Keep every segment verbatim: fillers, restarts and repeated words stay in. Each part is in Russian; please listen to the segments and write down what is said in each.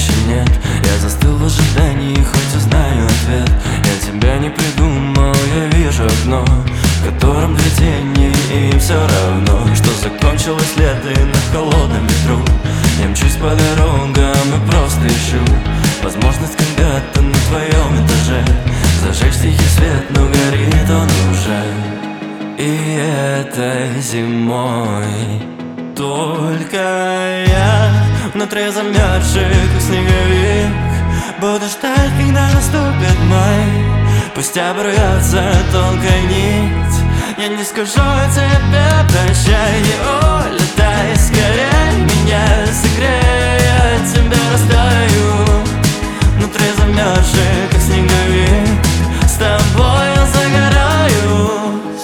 еще нет. Я застыл в ожидании, хоть узнаю ответ. Я тебя не придумал, я вижу окно, в котором две тени, и им все равно, что закончилось лето и на холодном ветру. Я мчусь по дорогам и просто ищу возможность когда-то на твоем этаже зажечь тихий свет, но горит он уже. И этой зимой только я внутри замерзший, как снеговик, буду ждать, когда наступит май. Пусть обрывается тонкая нить, я не скажу тебе прощай. Не улетай скорей, меня согрей, я от тебя растаю. Внутри замерзший, как снеговик, с тобой я загораюсь.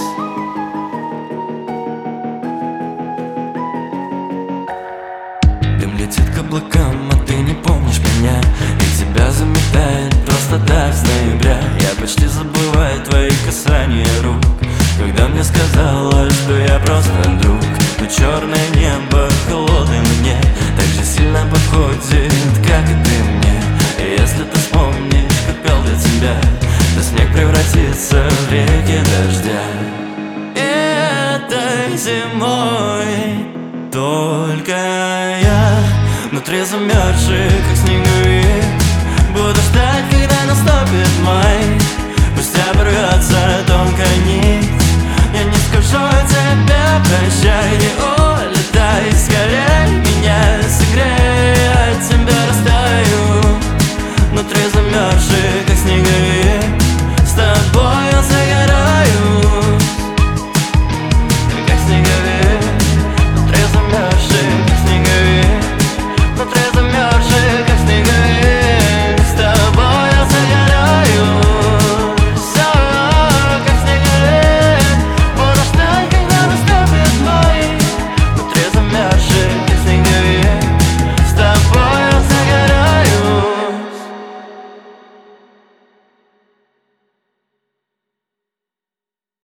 Дым летит к облакам, а ты не помнишь меня, и тебя заметает просто так с ноября. Я почти забываю твои касания рук, когда мне сказала, что я просто друг. Но черное небо холодное мне так же сильно подходит, как и ты мне. И если ты вспомнишь, как пел для тебя, то снег превратится в реки дождя. И этой зимой только я внутри замерзший, как снеговик, буду ждать, когда наступит май. Пусть обрывается тонкая